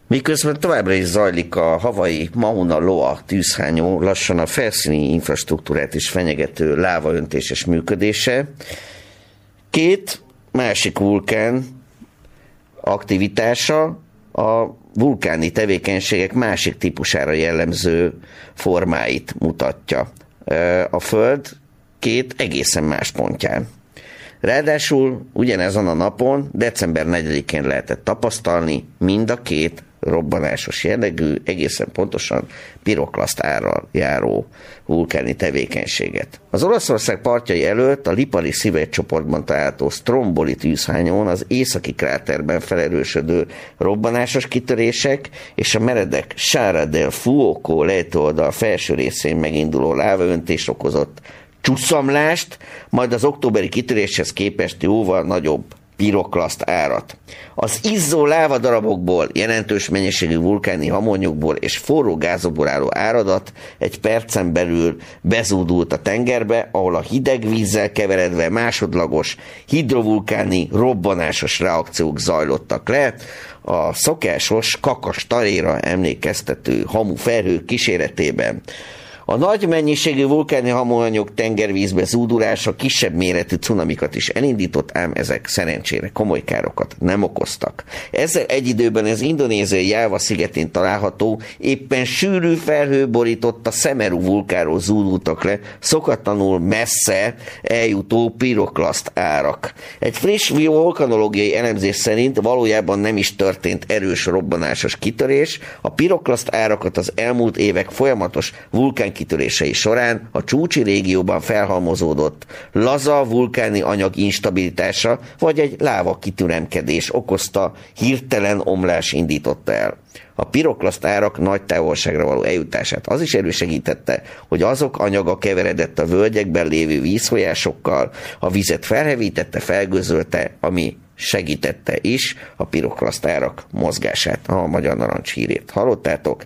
Miközben továbbra is zajlik a hawaii Mauna Loa tűzhányó, lassan a felszíni infrastruktúrát is fenyegető lávaöntéses működése, két másik vulkán aktivitása a vulkáni tevékenységek másik típusára jellemző formáit mutatja a Föld két egészen más pontján. Ráadásul ugyanezen a napon, december 4-én lehetett tapasztalni mind a két robbanásos jellegű, egészen pontosan piroklaszt árral járó vulkáni tevékenységet. Az Olaszország partjai előtt a Lipari szigetcsoportban található Stromboli tűzhányón az északi kráterben felerősödő robbanásos kitörések és a meredek Sciara del Fuoco lejtőoldal felső részén meginduló lávaöntés okozott csusszamlást, majd az októberi kitöréshez képest jóval nagyobb piroklaszt árat. Az izzó lávadarabokból, jelentős mennyiségű vulkáni hamonyokból és forró gázokból álló áradat egy percen belül bezúdult a tengerbe, ahol a hideg vízzel keveredve másodlagos hidrovulkáni robbanásos reakciók zajlottak le, a szokásos kakas taréra emlékeztető hamufelhők kíséretében. A nagy mennyiségű vulkáni hamuanyag tengervízbe zúdulása kisebb méretű cunamikat is elindított, ám ezek szerencsére komoly károkat nem okoztak. Ezzel egy időben az indonéziai Jáva szigetén található, éppen sűrű felhő borította Semeru vulkánról zúdultak le szokatlanul messze eljutó piroklaszt árak. Egy friss vulkanológiai elemzés szerint valójában nem is történt erős robbanásos kitörés, a piroklaszt árakat az elmúlt évek folyamatos vulkánkitörései során a csúcsi régióban felhalmozódott laza vulkáni anyag instabilitása vagy egy láva kitüremkedés okozta hirtelen omlás indította el. A piroklaszt árak nagy távolságra való eljutását az is elősegítette, hogy azok anyaga keveredett a völgyekben lévő vízfolyásokkal, a vizet felhevítette, felgőzölte, ami segítette is a piroklaszt árak mozgását. A Magyar Narancs hírét hallottátok,